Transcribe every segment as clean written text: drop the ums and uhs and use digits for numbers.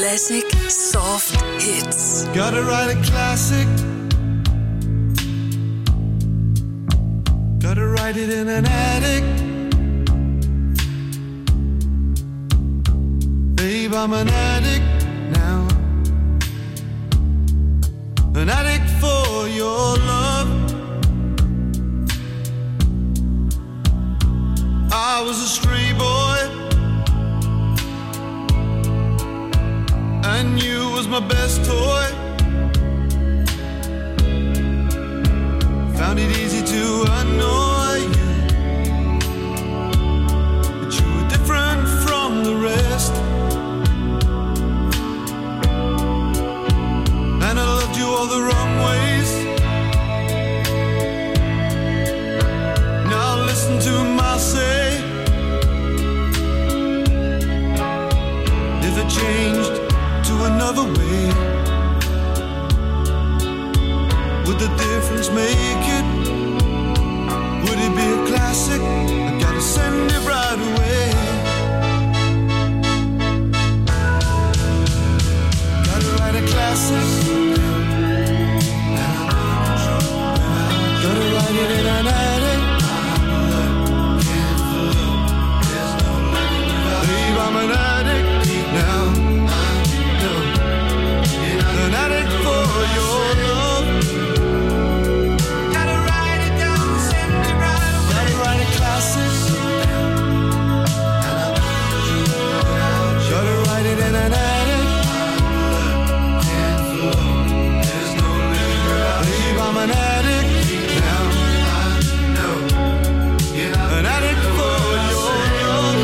Classic Soft Hits. Gotta write a classic. Gotta write it in an attic. Babe, I'm an addict now. An addict for your love. I was a stray boy, and you was my best toy. Found it easy to annoy you, but you were different from the rest. And I loved you all the wrong ways. Now listen to my say. If it changed to another way, would the difference make it? Would it be a classic? I gotta send it right away. Gotta write a classic. Gotta write it in an attic. Babe, I'm an addict now. An addict for your love. Gotta write it down, send it right away. Gotta write a classic. Gotta write it in an attic. Babe, I'm an addict now. An addict for your love.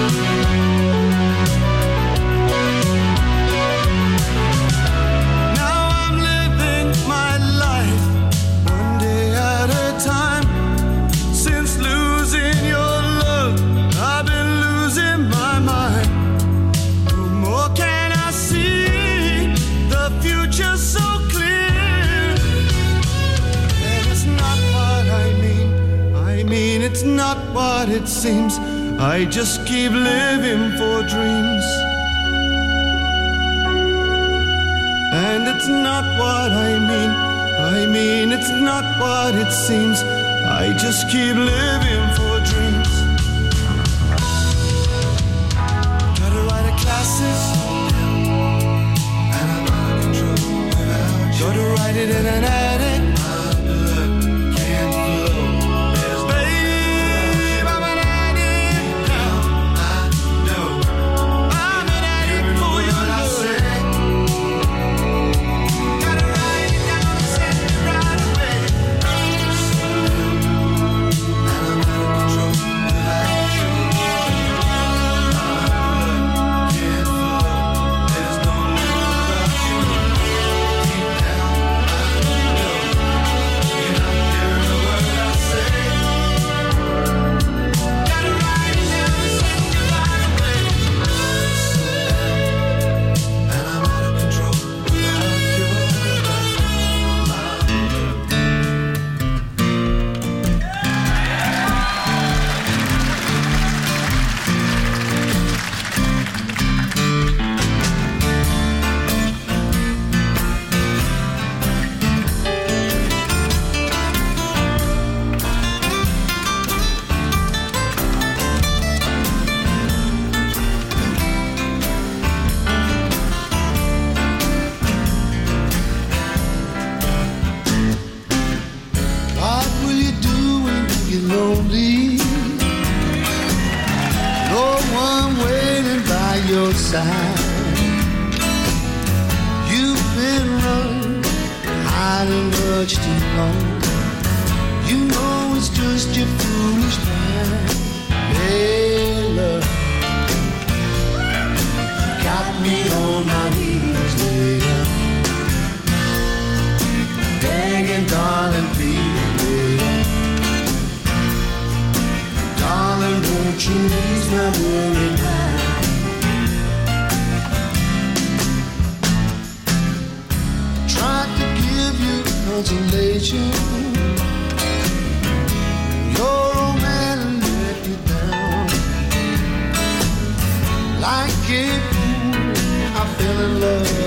Now I'm living my life one day at a time. Since losing your love, I've been losing my mind. No more can I see the future so clear. And it's not what I mean. I mean, it's not what it seems. I just keep living for dreams. And it's not what I mean. I mean, it's not what it seems. I just keep living for dreams. Gotta write a classic. And I'm out of control without you. Gotta write it in an attic. My blood can't flow. Babe, I'm an addict now. I know I'm an addict for your love. Gotta write it down, send it right away. And I'm out of control without you. My blood can't flow. There's no living without you. Deep down, I know you're not hearing a word I say. Gotta write it down, send it right away. And I'm out of control without your love. What will you do when you get lonely? No one waiting by your side. You've been running, hiding much too long. You know it's just your foolish pride. Hey, love, got me on my knees, later, begging, darling, please, later. Darling, won't you ease my worried mind? Tried to give you consolation. Your old man let you down. Like a fool, I fell in love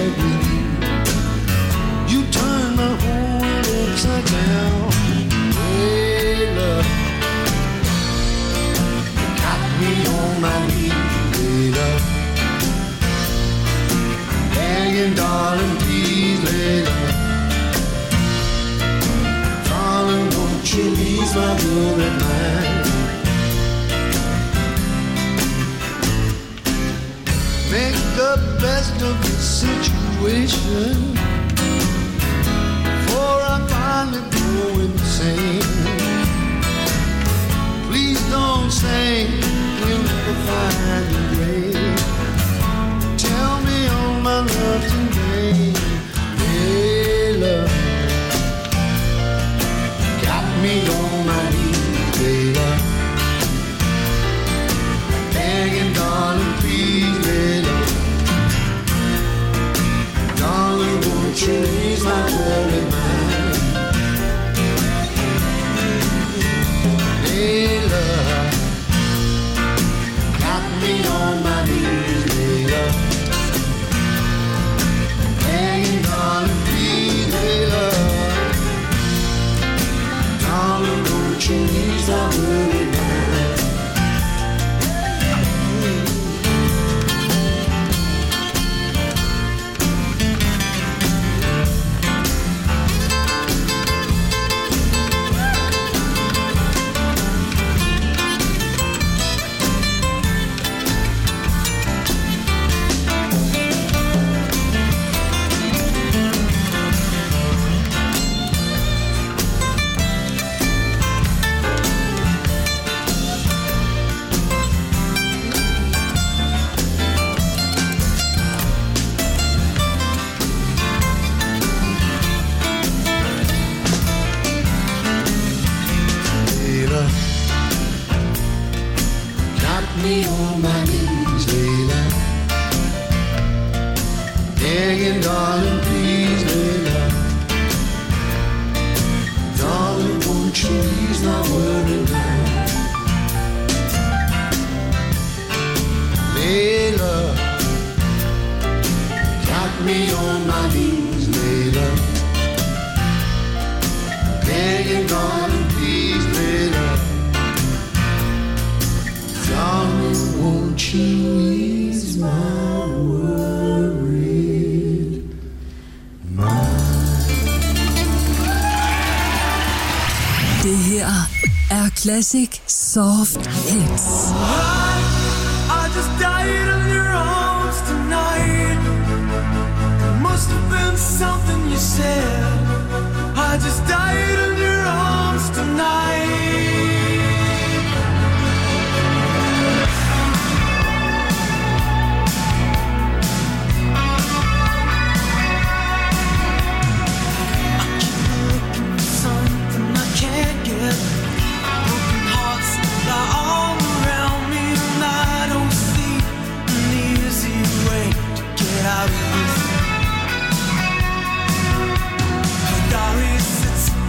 my knees, Layla. Begging, darling, please, Layla. Darling, won't you ease my worried mind? Make the best of the situation before I finally go insane. Please don't say we'll never find a grave. Tell me all my love today, Layla. Got me on my knees, Layla. Begging, darling, please, Layla. Darling, won't you ease my worried mind? Layla, got me on my knees, Layla. Begging, darling, please, Layla. Darling, won't you ease my worried mind? Me on my knees, Layla. Begging, darling, please, Layla. Darling, won't you ease my worried mind? Layla, got me on my knees, Layla. Begging, darling, please, Layla. Darling, won't you ease my worried mind? Det her er Classic Soft Hits. I just died in your arms tonight. It must have been something you said. I just died in your arms tonight. Broken hearts lie all around me, and I don't see an easy way to get out of this. The diary sits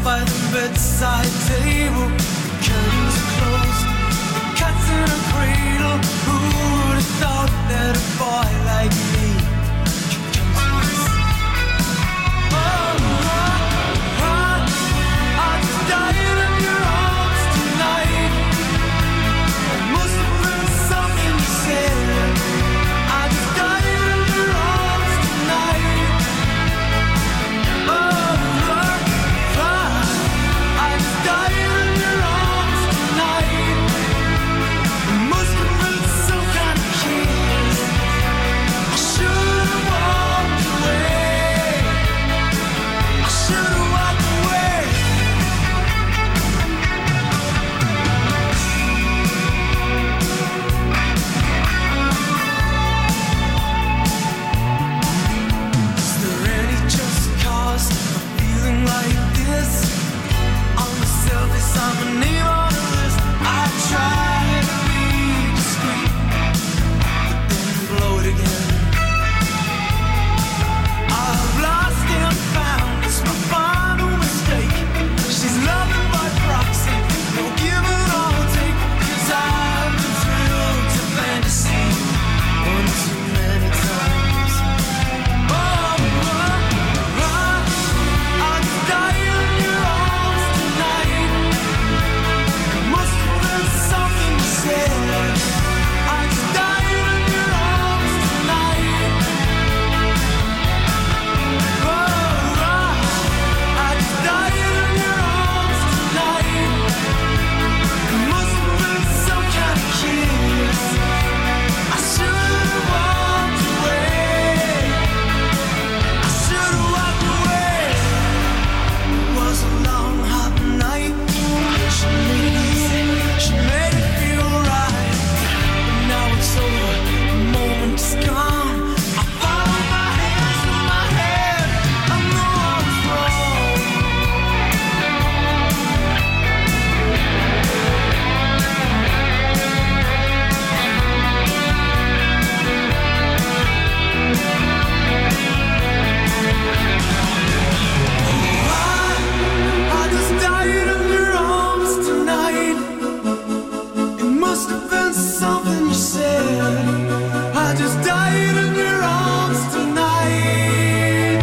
something you said. I just died in your arms tonight.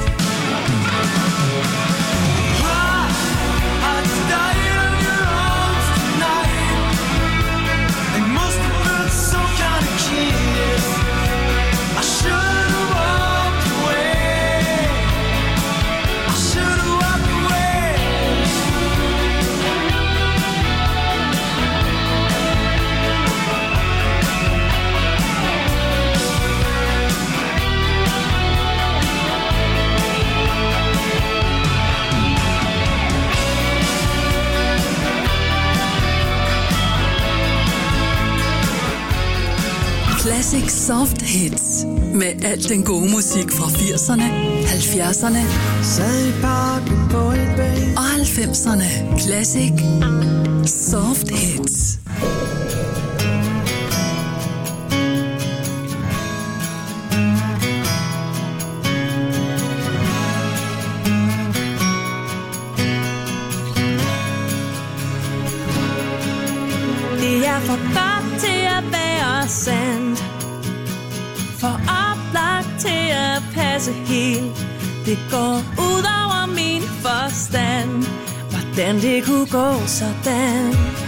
I just died in your arms tonight. It must have been some kind of kiss. I should have walked away. I should have walked away. Classic Soft Hits. Med al den gode musik fra 80'erne, 70'erne og 90'erne. Classic Soft Hits. Det er for godt til at være sandt, for oplagt til at passe helt. Det går ud over min forstand, hvordan det kunne gå sådan.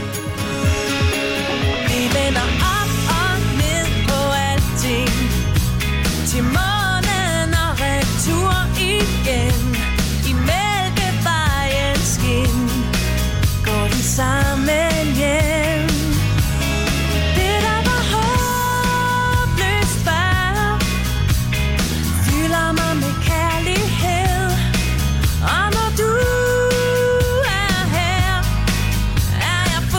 Vi vender op og ned på alting, til månen og retur igen. I Mælkevejens skin går de sammen hjem. Det der var håbløst før, fylder mig med kærlighed. Og når du er her, er jeg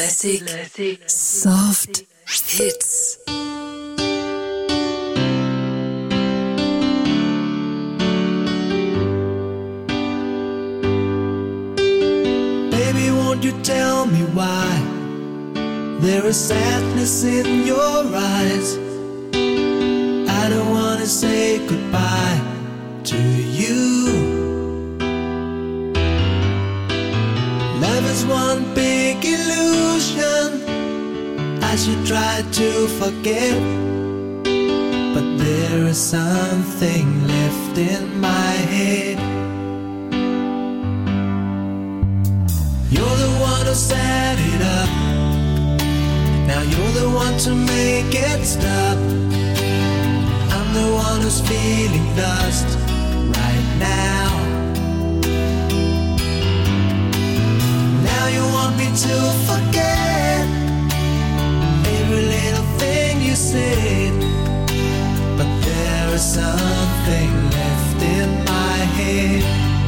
Classic. Soft hits. Baby, won't you tell me why there is sadness in your eyes? I don't wanna say goodbye to you. Love is one big illusion I should try to forget, but there is something left in my head. You're the one who set it up. Now you're the one to make it stop. I'm the one who's feeling lost right now. Now you want me to forget every little thing you said, but there is something left in my head.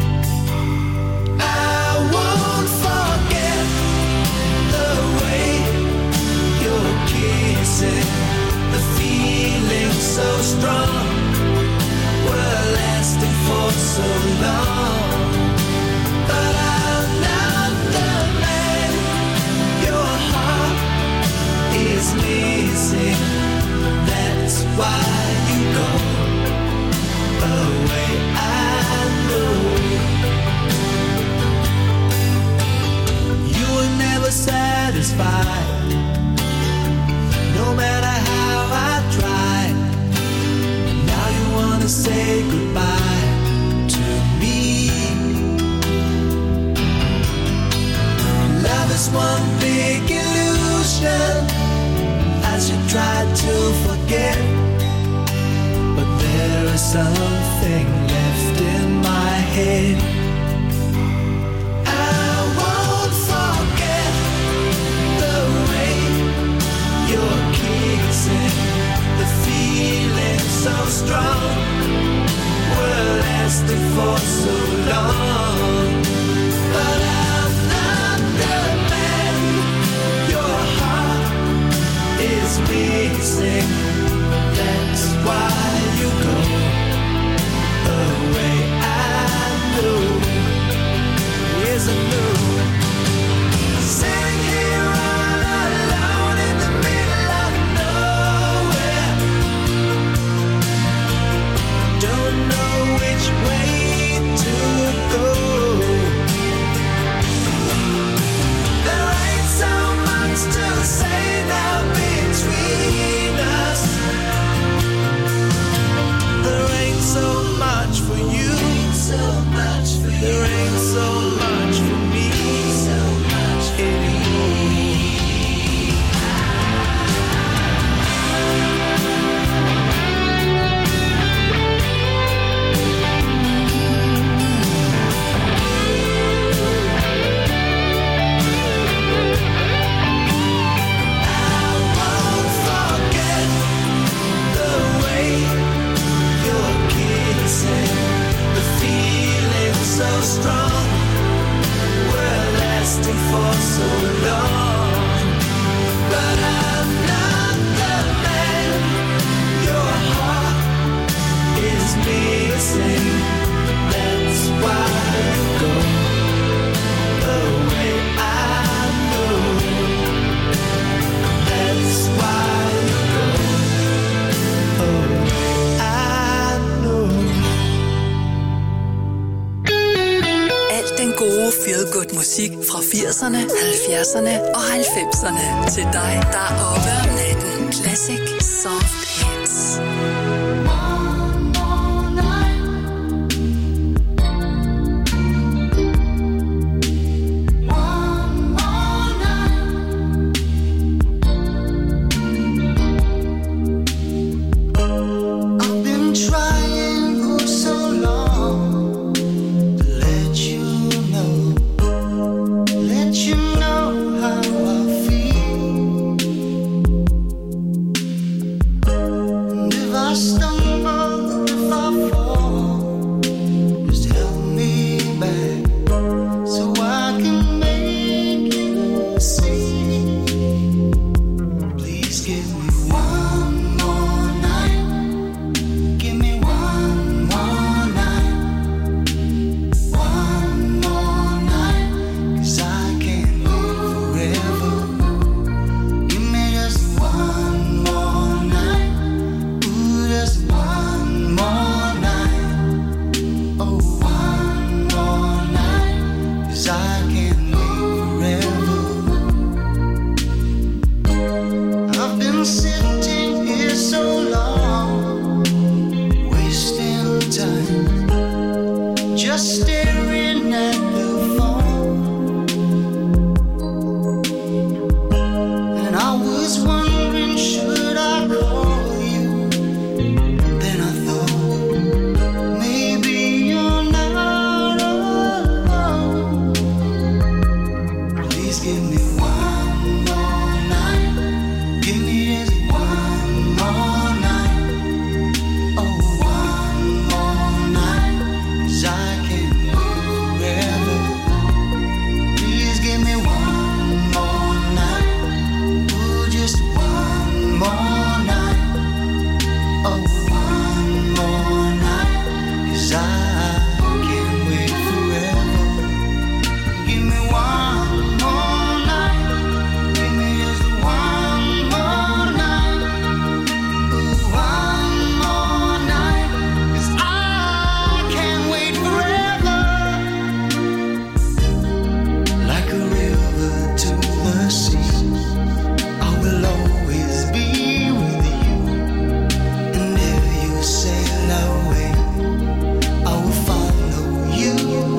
I won't forget the way you're kissing, the feeling so strong, we're lasting for so long. But I'm not the man your heart is missing. That's why you go away. I know you were never satisfied, no matter how I tried. Now you wanna say goodbye to me. Love is one big illusion I should try to forget, but there is something left in my head. I won't forget the way you're kissing, the feeling so strong, we're lasting for so long. But I'm not the man your heart is missing. That's why you go away. I know, yes I know. Sitting here all alone in the middle of nowhere, don't know which way to go. There ain't so much to say now between us. There ain't so much for you. There ain't so much for me. So strong, we're lasting for so long. But I'm not the man your heart is missing. That's why you go away. I know. That's why you go away. I know. Den gode feel-good musik fra 80'erne, 70'erne og 90'erne. Til dig, der er oppe om natten. Classic Soft Hits. just staring at the phone. And I was wondering, should I call you? Then I thought, maybe you're not alone. Please give me one more night. Give me just one more night. Oh, one more night. 'Cause I can't live forever. Please give me one more night. Oh, just one more night. Oh, one more night. 'Cause I can't wait forever. Give me one more night. Give me just one more night. Oh, one more night. 'Cause I can't wait forever. Like a river to the sea, I will always be with you. And if you sail away, I will follow you.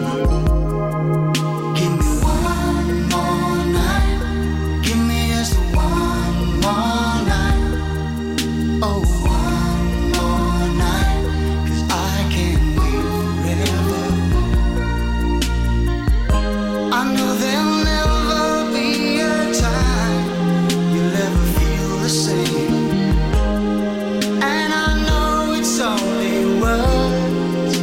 Give me one more night. Give me just one more night. Oh, one more night. 'Cause I can't wait forever. I know there'll never be a time you'll ever feel the same. And I know it's only words.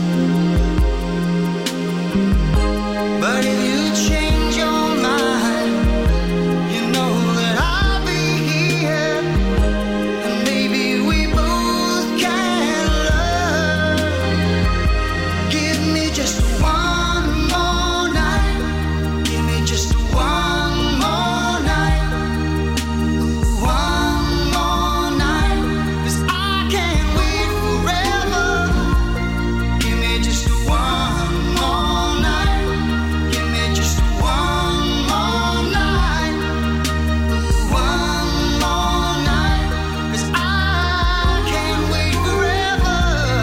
But if you change your mind, you know that I'll be here. And maybe we both can learn. Give me just one more night. Give me just one more night. Ooh, one more night. 'Cause I can't wait forever. Give me just one more night. Give me just one more night. Ooh, one more night. 'Cause I can't wait forever.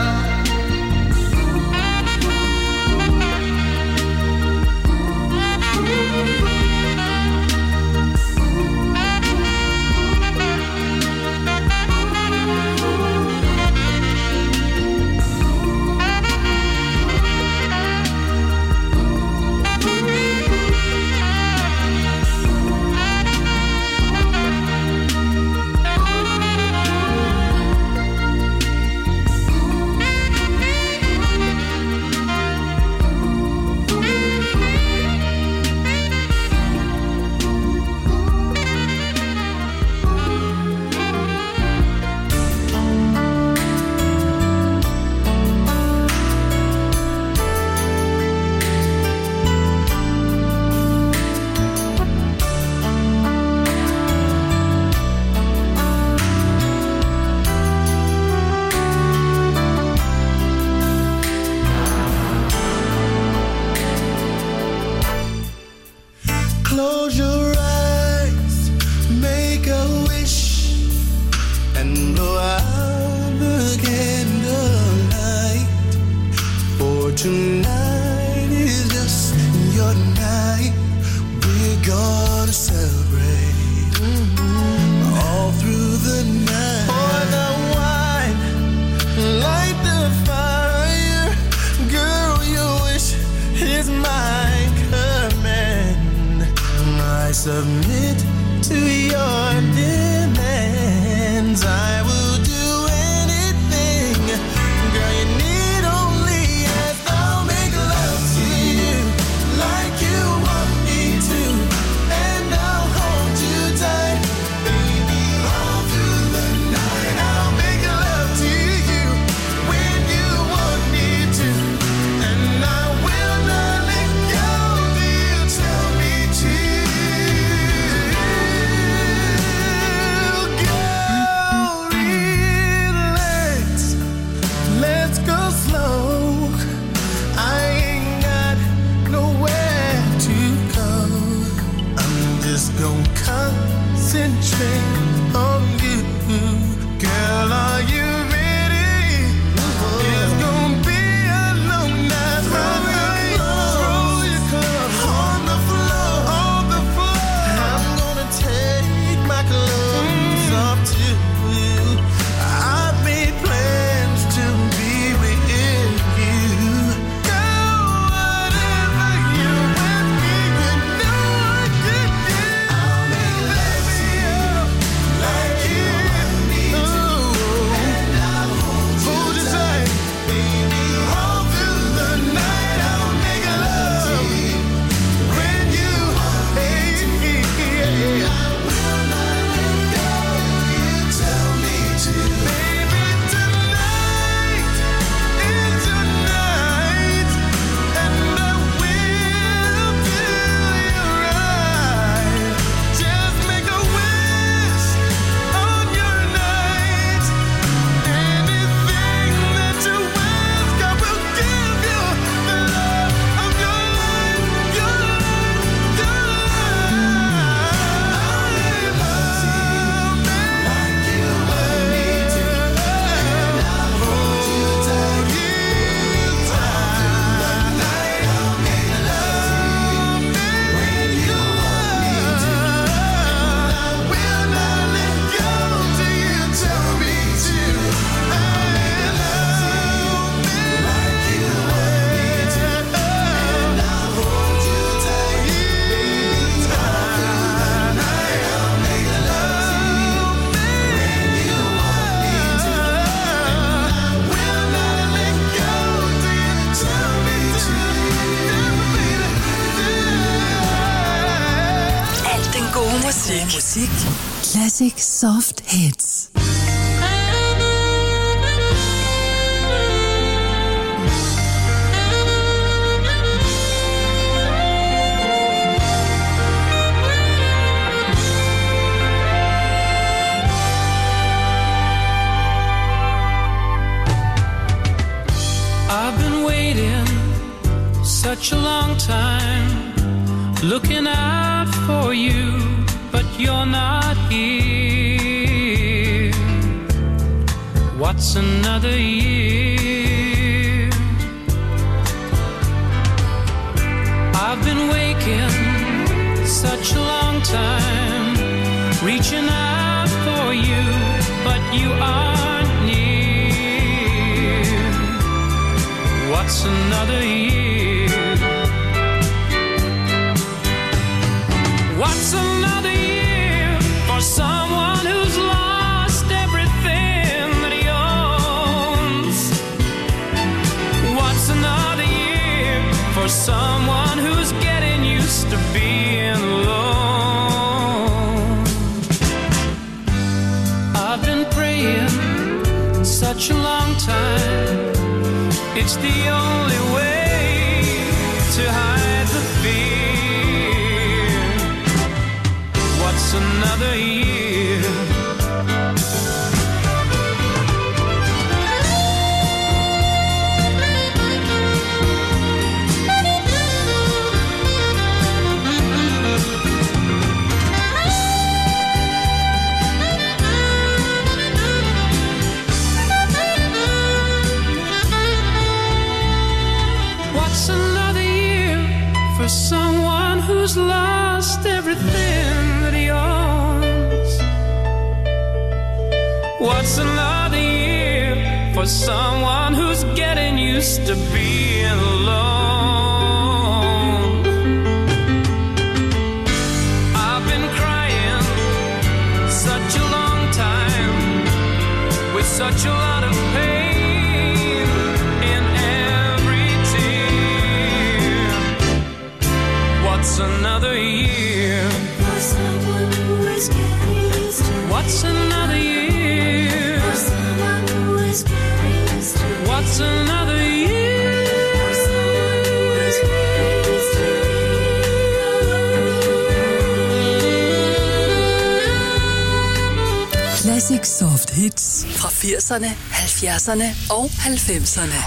Close your eyes, make a wish, and blow out the candlelight. For tonight is just your night. We're gonna celebrate all through the night. Pour the wine, light the fire. Girl, your wish is my command. I submit to your demands. I will do anything. Girl, you need only ask. I'll make love to you like you want me to. And I'll hold you tight, baby, all through the night. I'll make love to you when you want me to. And I will not let go till you tell me to. musik. Classic Soft Hits. I've been waiting such a long time, looking out for you, but you're not here. What's another year? I've been waking such a long time, reaching out for you, but you aren't near. What's another year? What's another year for someone who's lost everything that he owns? What's another year for someone who's getting used to being alone? I've been praying such a long time, it's the only way to hide the fear. What's another year? What's another year for someone who's lost everything that he owns? What's another year for someone who's getting used to being alone? I've been crying such a long time, with such a lot of pain in every tear. What's another year? For someone who is getting used to. What's another year? For someone who is getting used to. What's another year? For someone who is getting used to. Classic Soft Hits fra 80'erne, 70'erne og 90'erne.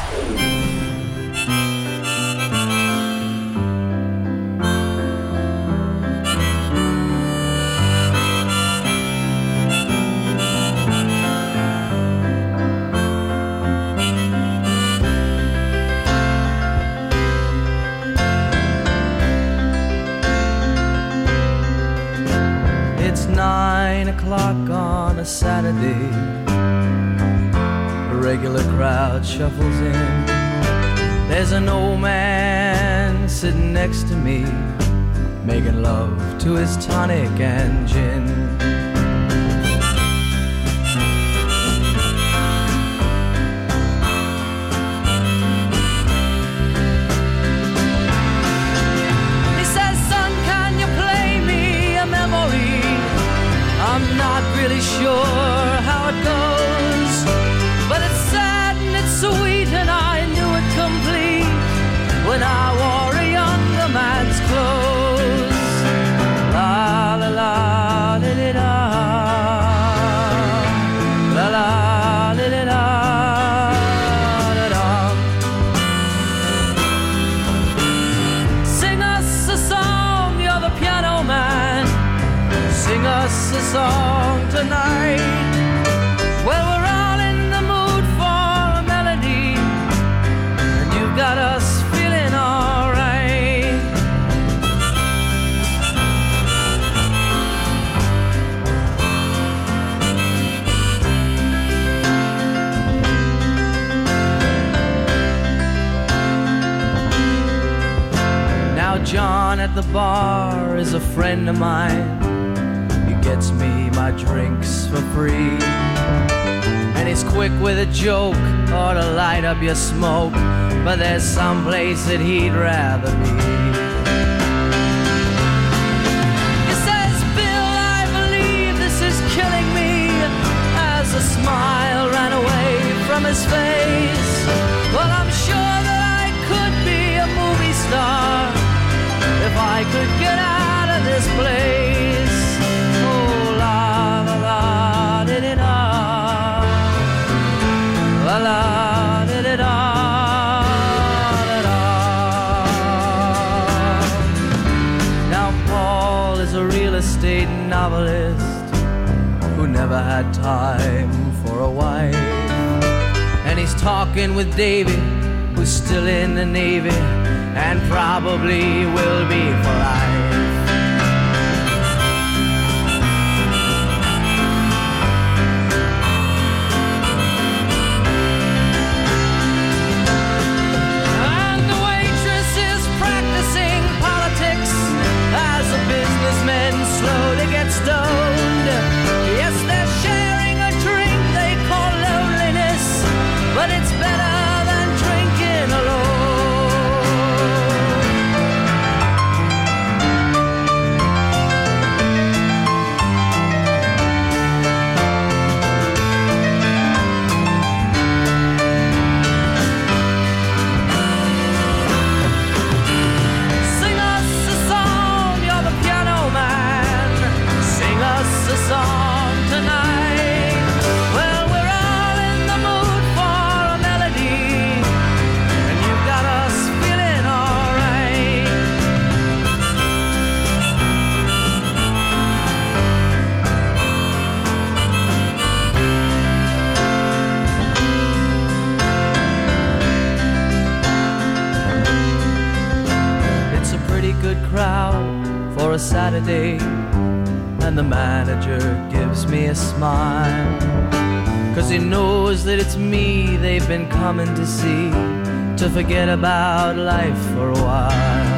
It's 9 o'clock on a Saturday. A regular crowd shuffles in. There's an old man sitting next to me, making love to his tonic and gin. He says, son, can you play me a memory? I'm not really sure how it goes, but it's sad and it's sweet, and I knew it complete when I wore a younger man's clothes. La la la li li da, la la li li da da da. Sing us a song, you're the piano man. Sing us a song tonight. Well, we're all in the mood for a melody, and you've got us feeling alright. Now John at the bar is a friend of mine. Gets me my drinks for free, and he's quick with a joke or to light up your smoke, but there's some place that he'd rather be. He says, Bill, estate novelist who never had time for a wife. And he's talking with Davy, who's still in the Navy and probably will be for life. And the waitress is practicing politics as the businessmen slowly get stoned. Yes, they're sharing a drink they call loneliness, but it's better than drinking alone. Sing us a song, you're the piano man. Sing us a song tonight. Well, we're all in the mood for a melody, and you've got us feeling alright. It's a pretty good crowd for a Saturday, and the manager gives me a smile, 'cause he knows that it's me they've been coming to see, to forget about life for a while.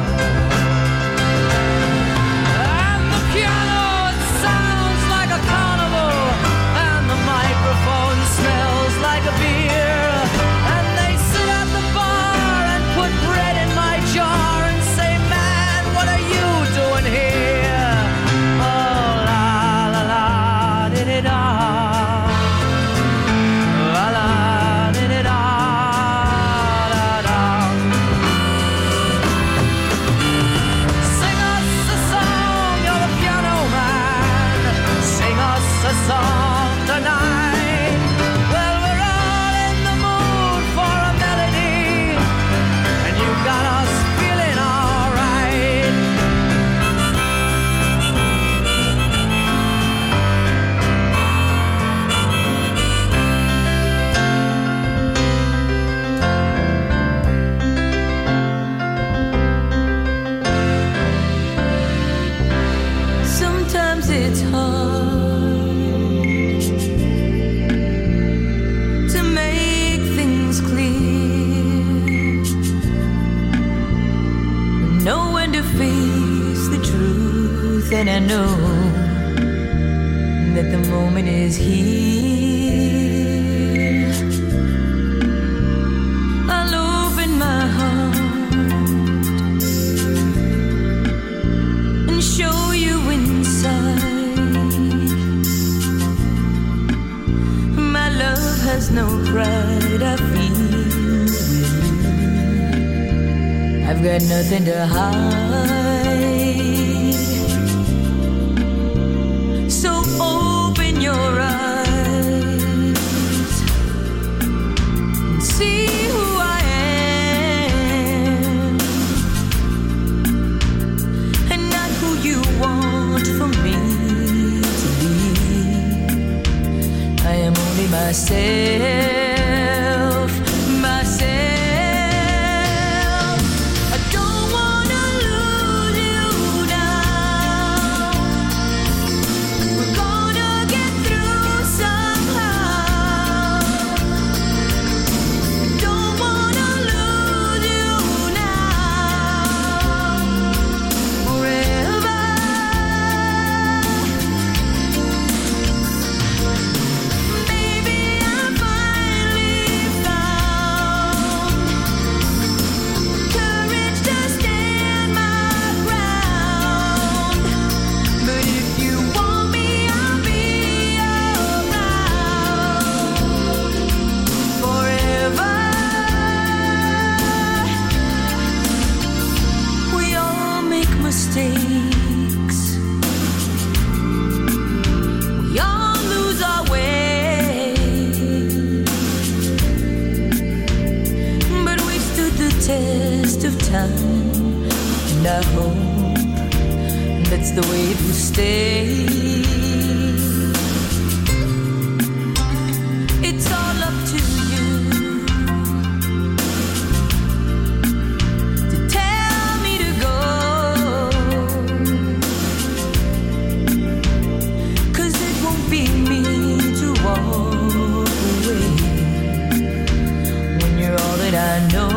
And the piano, it sounds like a carnival, and the microphone smells like a beer. And they sit at the bar and put bread in my jar and say, man, what are you doing here? Oh, la la la, di-di-da. La la, di-di-da, da-da. Sing us a song, you're the piano man. Sing us a song tonight. Well, we're all in the mood for a melody, and you've got us feeling alright. Sometimes it's hard to make things clear, know when to face the truth, and I know that the moment is here. I'll open my heart and show you inside. My love has no pride, I feel with you. I've got nothing to hide. So open your eyes and see who I am, and not who you want for me to be. I am only myself, myself. I don't wanna lose you now. We're gonna get through somehow. Don't wanna lose you now. Forever. Maybe I finally found courage to stand my ground. But if you want me, I'll be around forever. We all make mistakes. We all lose our way. But we stood the test of time, and I hope that it's the way you stay. It's all up to you to tell me to go, 'cause it won't be me to walk away when you're all that I know.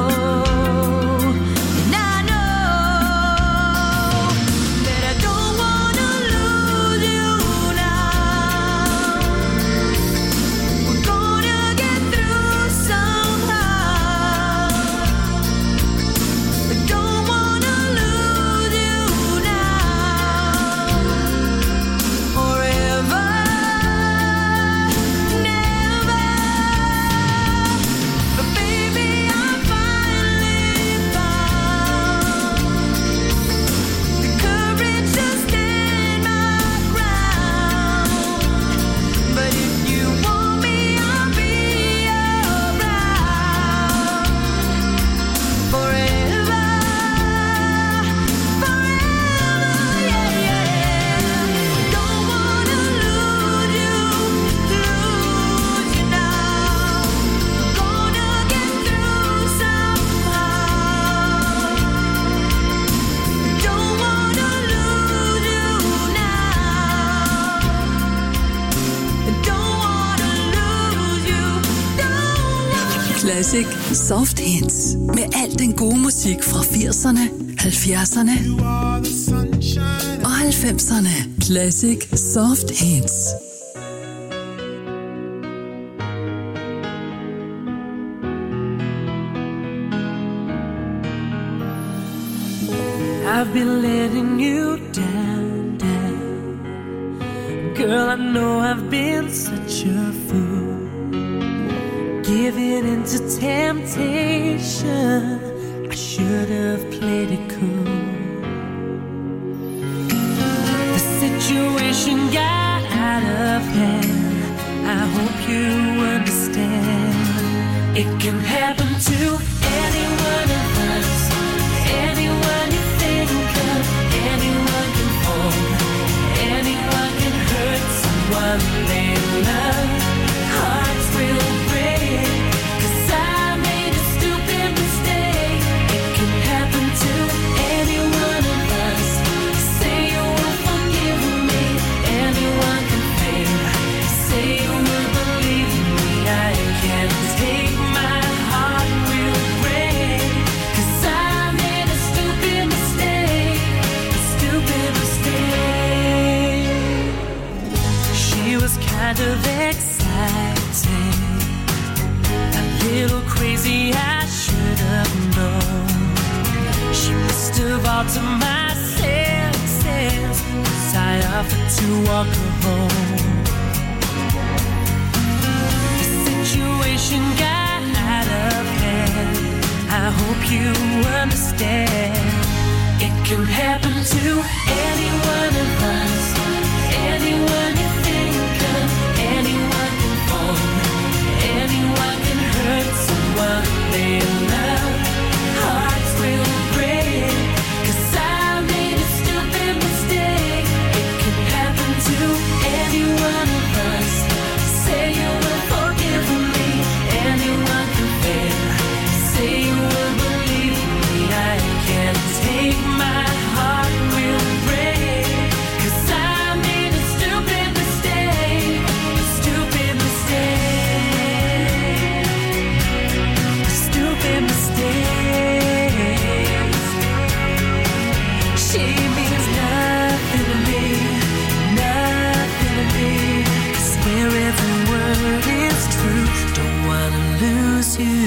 Classic Soft Hits. Med al den gode musik fra 80'erne, 70'erne og 90'erne. Classic Soft Hits. I've been letting you down, down. Girl, I know I've been such a fool, giving into temptation. I should have played it cool. The situation got out of hand. I hope you understand. It can happen to any one of us. Anyone you think of, anyone can fall. Anyone can hurt someone they love. Hearts will break, 'cause I made a stupid mistake. It can happen to any one of us. Say you will forgive me. Anyone can fail. Say you will believe me. I can't take my heart will break, 'cause I made a stupid mistake. A stupid mistake. She was kind of exciting, a little crazy, I should have known. She must have altered my senses, 'cause I offered to walk her home. The situation got out of hand. I hope you understand. It can happen to any one of us. Anyone you think of, anyone can fall. Anyone can hurt someone they love. Hearts will break, 'cause I made a stupid mistake. It can happen to any one of us. Say you will forgive me. Anyone can fail. Say you will believe me. I can't take my heart will break, 'cause I made a stupid mistake. A stupid mistake. A stupid mistake. She means nothing to me. Nothing to me. I swear every word is true. Don't wanna lose you.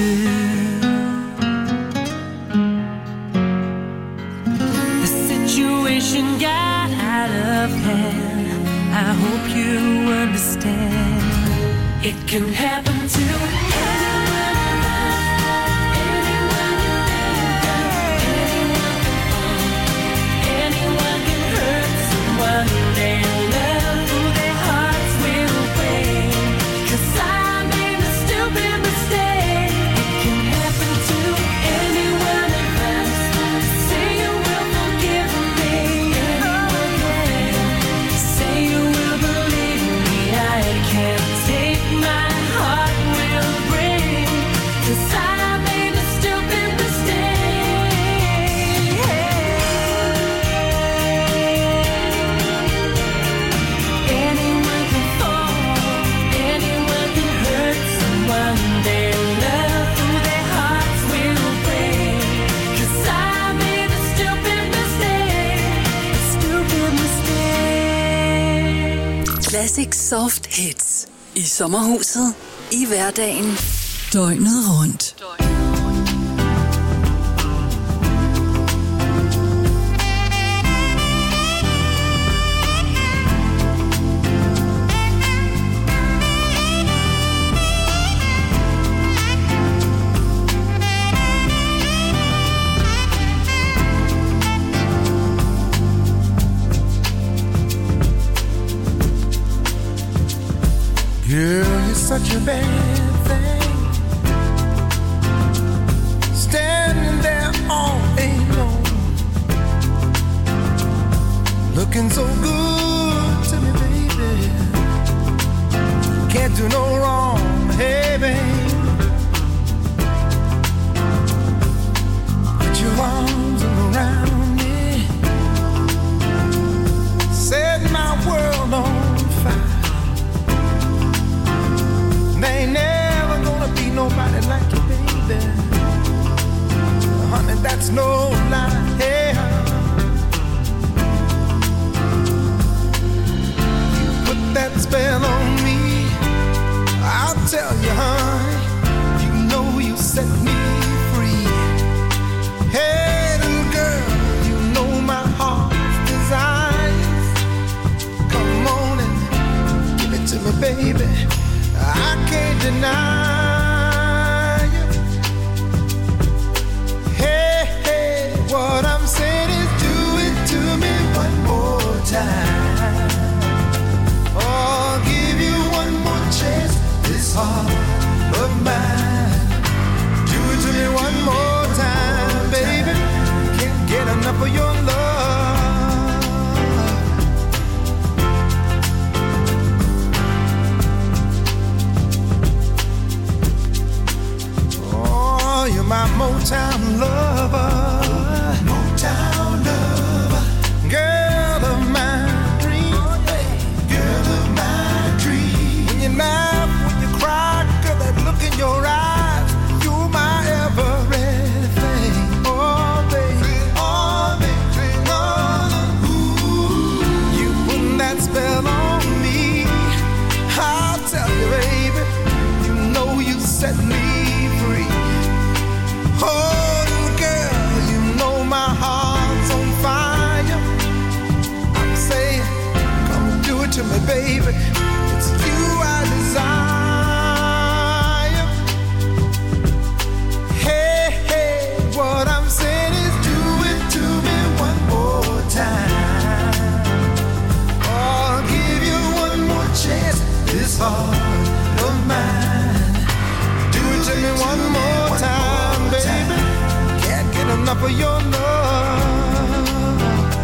The situation got out of hand. I hope you understand. It can happen to anyone of us. Anyone you think of, anyone can fall. Anyone can hurt someone they love. Their hearts will break, 'cause I made a stupid mistake. It can happen to any one of us. Say you will forgive me. Anyone Classic Soft Hits. I sommerhuset, i hverdagen, døgnet rundt. Girl, you're such a bad thing, standing there all alone, looking so good to me, baby. Can't do no wrong, hey, babe. Put your arms around me, set my world on fire. There ain't never gonna be nobody like you, baby. Honey, that's no lie. Hey, you put that spell on me, I'll tell you, honey. You know you set me free. Hey, little girl, you know my heart's desire. Come on and give it to me, baby. I can't deny you. Hey, hey, what I'm saying is do it to me one more time. I'll give you one more chance, this heart of mine. Do it to me one more time, baby. Can't get enough of your love. You're my Motown lover, Motown lover, girl of my dreams, girl of my dreams. When you laugh, when you cry, girl, that look in your eyes, you're my everything. Oh, baby, oh, baby, oh, ooh. You put that spell on me, I'll tell you, baby, you know you set me free. Oh, little girl, you know my heart's on fire. I'm saying, come do it to me, baby. It's you I desire. Hey, hey, what I'm saying is do it to me one more time. I'll give you one more chance, this heart of mine. Do it to me one more time, baby. Can't get enough of your love.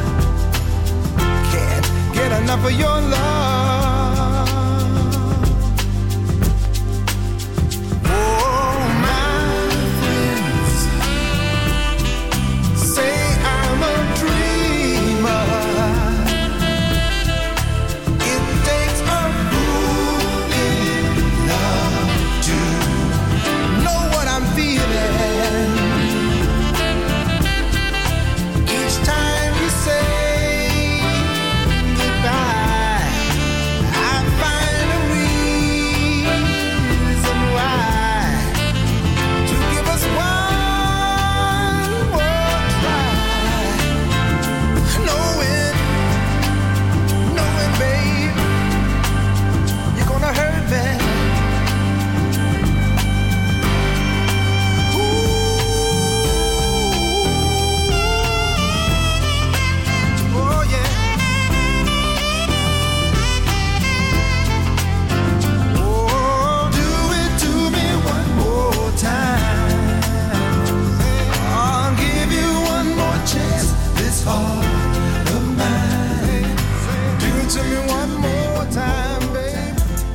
Can't get enough of your love. Oh, my friends say I'm a dreamer. It takes a fool in love to know what I'm feeling. Each time you say goodbye, I find a reason why to give us one more try. Knowing, babe, you're gonna hurt me. Oh yeah. Oh, do it to me one more time. I'll give you one more chance, this heart of mine. Do it to me one more time, babe.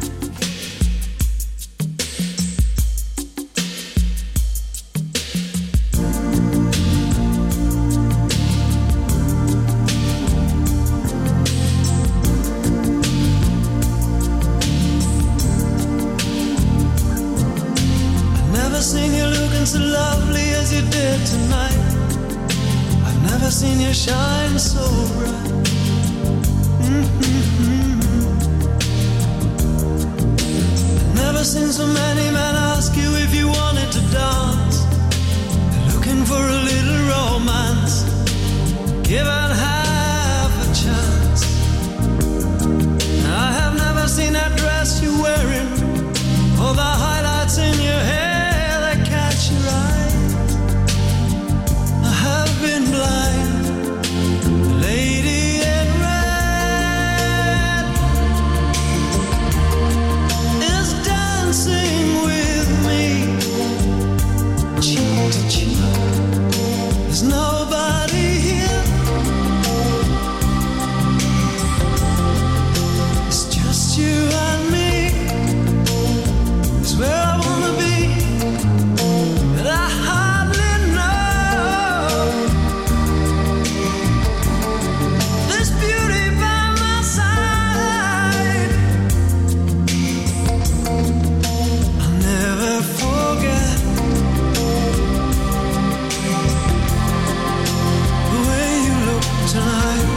Never seen you looking so lovely as you did tonight. I've never seen seen you shine so bright. seen so many men ask you if you wanted to dance. They're looking for a little romance, given half a chance. I have never seen that dress you're wearing, or the highlights in your hair that catch your eye. I have been blind. The lady in red is dancing with me, cheek to cheek. There's nobody here. It's just you and me. It's where I wanna be, but I hardly know. This beauty by my side, I'll never forget the way you look tonight.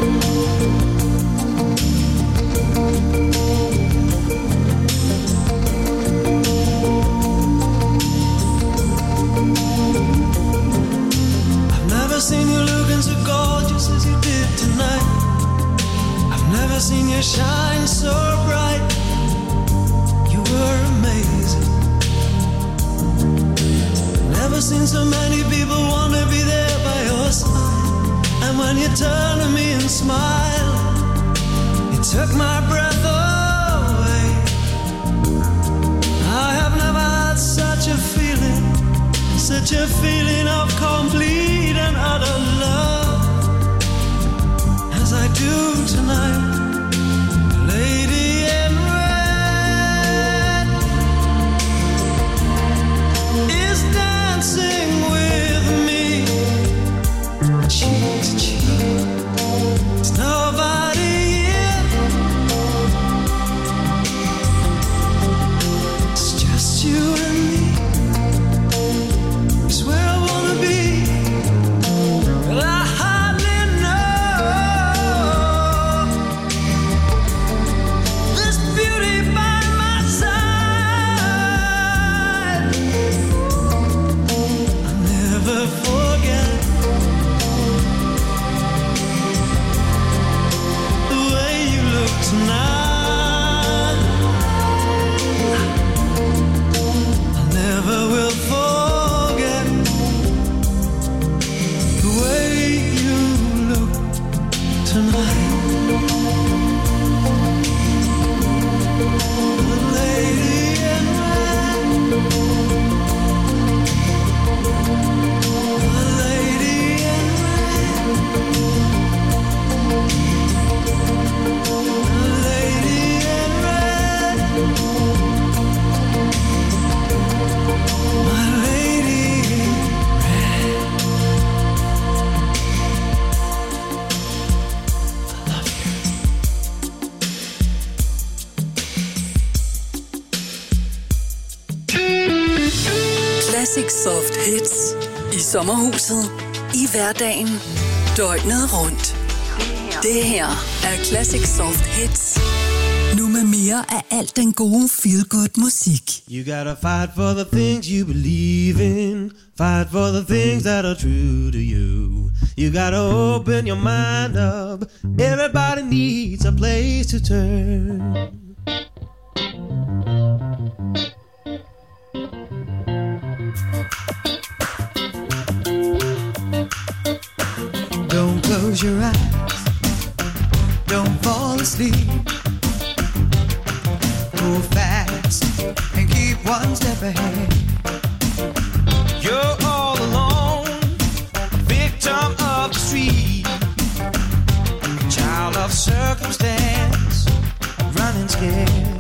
I've never seen you looking so gorgeous as you did tonight. I've never seen you shine so bright. You were amazing. Never seen so many people want to be there by your side. And when you turn to me and smile, it took my breath away. I have never had such a feeling, such a feeling of complete and utter love as I do tonight. Lady in red is dancing with me, cheek to cheek. There's nobody here. It's just you and me. It's where I wanna be, but I hardly know. This beauty by my side, I'll never forget the way you look tonight. I never will forget the way you look tonight. The lady in red, the lady in red, the lady in red, my lady in red. I love you. Classic Soft Hits i sommerhuset, i hverdagen, døgnet rundt. Det her er Classic Soft Hits. Nu med mere af alt den gode feel-good musik. You gotta fight for the things you believe in. Fight for the things that are true to you. You gotta open your mind up. Everybody needs a place to turn. Don't close your eyes. Don't fall asleep. Go fast and keep one step ahead. You're all alone, victim of the street, child of circumstance, running scared.